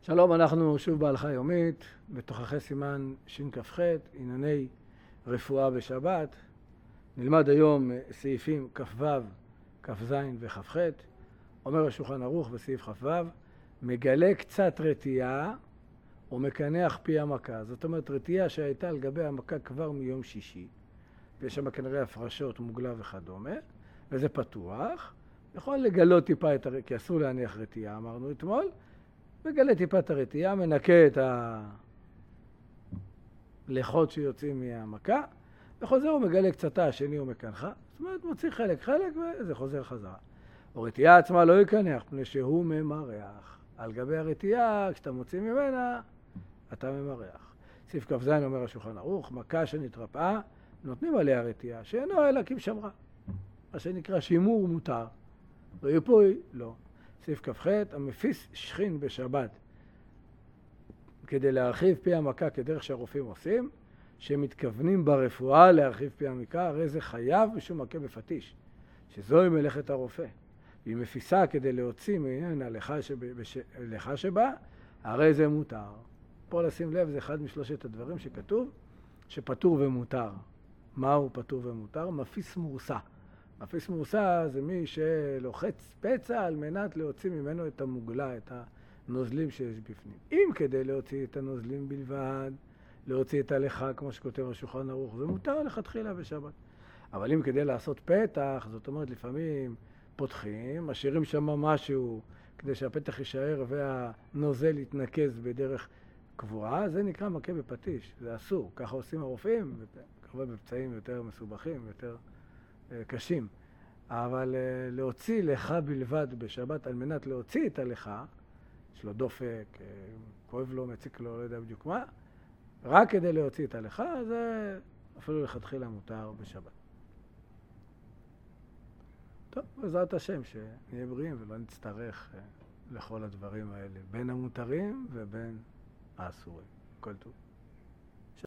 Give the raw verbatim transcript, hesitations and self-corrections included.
שלום, אנחנו שוב בהלכה יומית, בתוכחי סימן שכ"ח, ענייני רפואה בשבת. נלמד היום סעיפים כ"ו, כ"ז וכ"ח. אומר השולחן ערוך בסעיף כ"ו, מגלה קצת רתיעה ומקנח פי המכה. זאת אומרת, רתיעה שהייתה על גבי המכה כבר מיום שישי, ויש שם כנראה הפרשות, מוגלה וכדומה, וזה פתוח. יכול לגלות טיפה את הרתיעה, כי אסור להניח רתיעה, אמרנו אתמול. מגלה טיפה את הרתיעה, מנקה את הלחות שיוצאים מהמכה, וחוזר ומגלה קצתה, השני הוא מקנחה. זאת אומרת, מוציא חלק חלק וזה חוזר חזרה. הרתיעה עצמה לא יקנח, פני שהוא ממרח. על גבי הרתיעה, כשאתה מוציא ממנה, אתה ממרח. סעיף כ"ז אומר השולחן ערוך, מכה שנתרפאה, נותנים עליה רתיעה, שאינו אלא כבשמרה. מה שנקרא שימור מותר. ריפוי, לא. סעיף כ"ח, המפיס שכין בשבת כדי להרחיב פי המכה כדרך שהרופאים עושים, שמתכוונים ברפואה להרחיב פי המכה, הרי זה חייב משום מכה בפטיש, שזוהי מלאכת הרופא. והיא מפיסה כדי להוציא ממנה לחה שבה, הרי זה מותר. פה לשים לב, זה אחד משלושת הדברים שכתוב שפטור ומותר. מהו פטור ומותר? מפיס מורסה. מפיס מורסה זה מי שלוחץ פצע על מנת להוציא ממנו את המוגלה, את הנוזלים שיש בפנים. אם כדי להוציא את הנוזלים בלבד, להוציא את הלכה, כמו שכותב השולחן ערוך, זה מותר לכתחילה בשבת. אבל אם כדי לעשות פתח, זאת אומרת לפעמים פותחים, משאירים שם משהו כדי שהפתח יישאר והנוזל יתנקז בדרך קבועה, זה נקרא מכה בפטיש, זה אסור. ככה עושים הרופאים, כמובן בפצעים יותר מסובכים, יותר קשים. אבל להוציא לחה בלבד בשבת על מנת להוציא את הלכה, יש לו דופק, כואב לו, מציק לו, לא יודע בדיוק מה, רק כדי להוציא את הלכה, זה אפילו לכתחילה מותר בשבת. טוב, בעזרת השם שנהיה בריאים ולא נצטרך לכל הדברים האלה, בין המותרים ובין האסורים. כל טוב.